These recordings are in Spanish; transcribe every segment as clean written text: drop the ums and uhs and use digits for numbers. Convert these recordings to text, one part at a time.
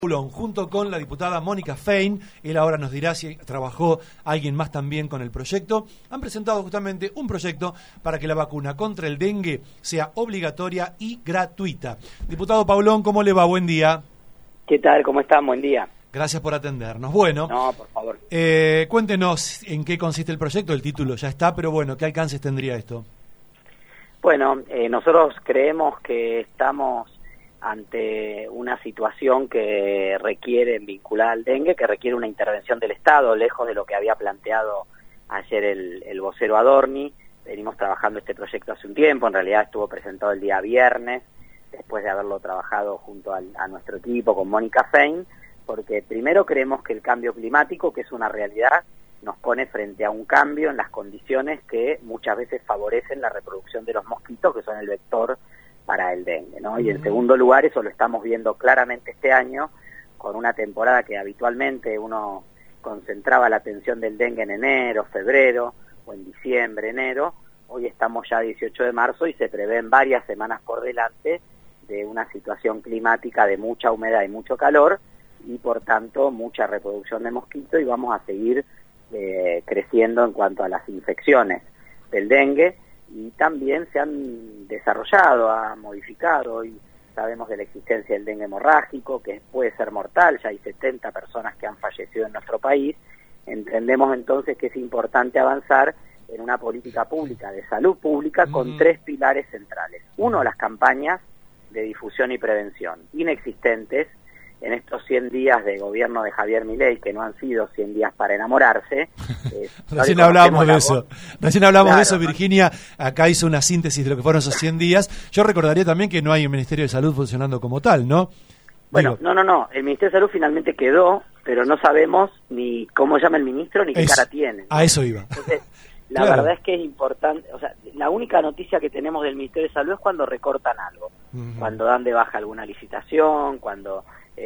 Junto con la diputada Mónica Fein, él ahora nos dirá si trabajó alguien más también con el proyecto, han presentado justamente un proyecto para que la vacuna contra el dengue sea obligatoria y gratuita. Diputado Paulón, ¿cómo le va? Buen día. ¿Qué tal? ¿Cómo están? Buen día. Gracias por atendernos. Bueno, no, por favor. Cuéntenos en qué consiste el proyecto, el título ya está, pero bueno, ¿qué alcances tendría esto? Bueno, nosotros creemos que estamos ante una situación que requiere, vinculada al dengue, que requiere una intervención del Estado, lejos de lo que había planteado ayer el vocero Adorni. Venimos trabajando este proyecto hace un tiempo, en realidad estuvo presentado el día viernes, después de haberlo trabajado junto a nuestro equipo con Mónica Fein, porque primero creemos que el cambio climático, que es una realidad, nos pone frente a un cambio en las condiciones que muchas veces favorecen la reproducción de los mosquitos, que son el vector para el dengue, ¿no? Y en segundo lugar, eso lo estamos viendo claramente este año, con una temporada que habitualmente uno concentraba la atención del dengue en enero, febrero, o en diciembre, enero. Hoy estamos ya 18 de marzo y se prevén varias semanas por delante de una situación climática de mucha humedad y mucho calor, y por tanto mucha reproducción de mosquitos, y vamos a seguir creciendo en cuanto a las infecciones del dengue. Y también se han desarrollado, modificado, y sabemos de la existencia del dengue hemorrágico, que puede ser mortal, ya hay 70 personas que han fallecido en nuestro país. Entendemos entonces que es importante avanzar en una política pública de salud pública con tres pilares centrales. Uno, las campañas de difusión y prevención, inexistentes en estos 100 días de gobierno de Javier Milei, que no han sido 100 días para enamorarse. Recién hablábamos de eso. Recién hablamos de eso, Virginia. Acá hizo una síntesis de lo que fueron esos 100 días. Yo recordaría también que no hay un Ministerio de Salud funcionando como tal, ¿no? Bueno, no. El Ministerio de Salud finalmente quedó, pero no sabemos ni cómo llama el ministro ni qué cara tiene, ¿no? A eso iba. Entonces, la verdad es que es importante, o sea, la única noticia que tenemos del Ministerio de Salud es cuando recortan algo, cuando dan de baja alguna licitación, cuando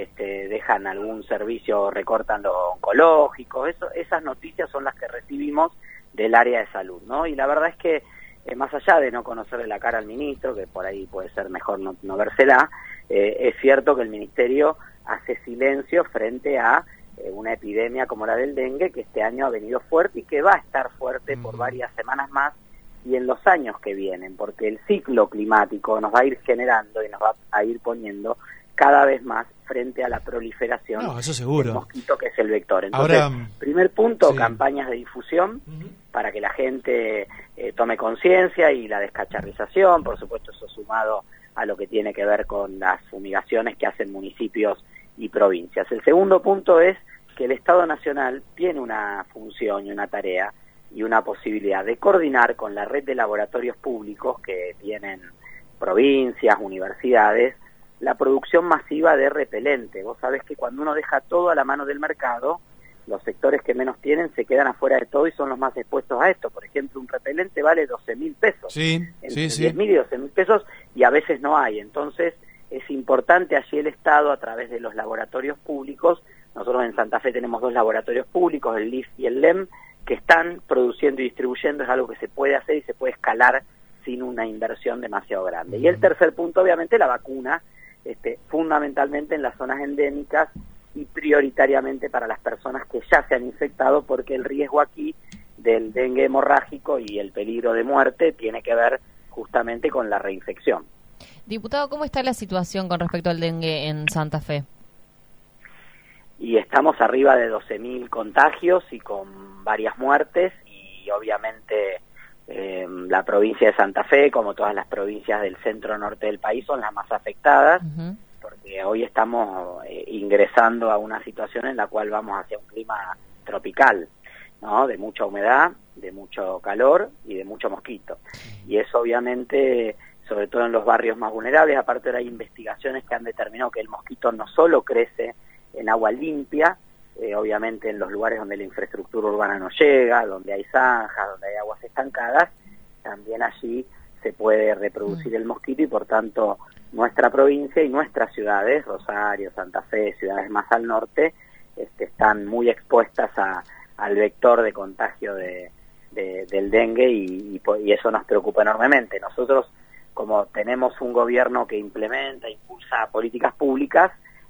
dejan algún servicio, recortan lo oncológico. Esas noticias son las que recibimos del área de salud, ¿no? Y la verdad es que más allá de no conocerle la cara al ministro, que por ahí puede ser mejor no vérsela, es cierto que el ministerio hace silencio frente a una epidemia como la del dengue, que este año ha venido fuerte y que va a estar fuerte por varias semanas más y en los años que vienen, porque el ciclo climático nos va a ir generando y nos va a ir poniendo cada vez más frente a la proliferación del mosquito, que es el vector. Entonces, primer punto, campañas de difusión para que la gente tome conciencia, y la descacharrización, por supuesto, eso sumado a lo que tiene que ver con las fumigaciones que hacen municipios y provincias. El segundo punto es que el Estado Nacional tiene una función y una tarea y una posibilidad de coordinar con la red de laboratorios públicos que tienen provincias, universidades, la producción masiva de repelente. Vos sabés que cuando uno deja todo a la mano del mercado, los sectores que menos tienen se quedan afuera de todo y son los más expuestos a esto. Por ejemplo, un repelente vale 12.000 pesos. Entre 10.000 y 12.000 pesos, y a veces no hay. Entonces, es importante allí el Estado, a través de los laboratorios públicos. Nosotros en Santa Fe tenemos 2 laboratorios públicos, el LIF y el LEM, que están produciendo y distribuyendo. Es algo que se puede hacer y se puede escalar sin una inversión demasiado grande. Y el tercer punto, obviamente, la vacuna, fundamentalmente en las zonas endémicas y prioritariamente para las personas que ya se han infectado, porque el riesgo aquí del dengue hemorrágico y el peligro de muerte tiene que ver justamente con la reinfección. Diputado, ¿cómo está la situación con respecto al dengue en Santa Fe? Y estamos arriba de 12.000 contagios y con varias muertes, y obviamente la provincia de Santa Fe, como todas las provincias del centro norte del país, son las más afectadas, porque hoy estamos ingresando a una situación en la cual vamos hacia un clima tropical, ¿no? De mucha humedad, de mucho calor y de mucho mosquito. Y eso obviamente, sobre todo en los barrios más vulnerables. Aparte, ahora hay investigaciones que han determinado que el mosquito no solo crece en agua limpia, obviamente en los lugares donde la infraestructura urbana no llega, donde hay zanjas, donde hay aguas estancadas, también allí se puede reproducir el mosquito, y por tanto nuestra provincia y nuestras ciudades, Rosario, Santa Fe, ciudades más al norte, están muy expuestas al vector de contagio del dengue, y eso nos preocupa enormemente. Nosotros, como tenemos un gobierno que implementa, impulsa políticas públicas,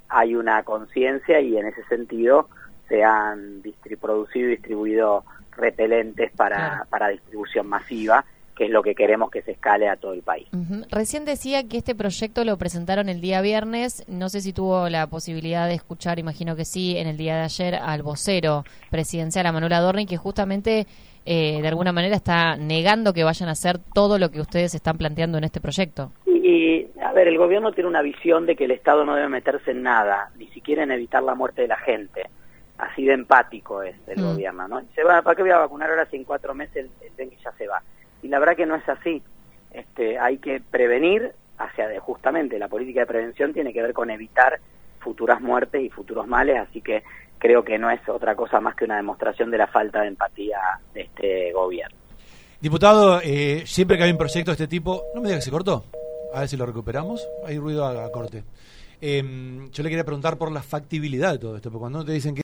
hay una conciencia y en ese sentido se han producido y distribuido repelentes para distribución masiva, que es lo que queremos que se escale a todo el país. Recién decía que este proyecto lo presentaron el día viernes, no sé si tuvo la posibilidad de escuchar, imagino que sí, en el día de ayer al vocero presidencial, a Manuel Adorni, que justamente de alguna manera está negando que vayan a hacer todo lo que ustedes están planteando en este proyecto. Y, a ver, el gobierno tiene una visión de que el Estado no debe meterse en nada, ni siquiera en evitar la muerte de la gente. Así de empático es el gobierno, ¿no? Se va, ¿para qué voy a vacunar ahora si en 4 meses el dengue ya se va? Y la verdad que no es así. Hay que prevenir, justamente la política de prevención tiene que ver con evitar futuras muertes y futuros males, así que creo que no es otra cosa más que una demostración de la falta de empatía de este gobierno. Diputado, siempre que hay un proyecto de este tipo, no me diga que se cortó, a ver si lo recuperamos, hay ruido a corte. Yo le quería preguntar por la factibilidad de todo esto, porque cuando te dicen que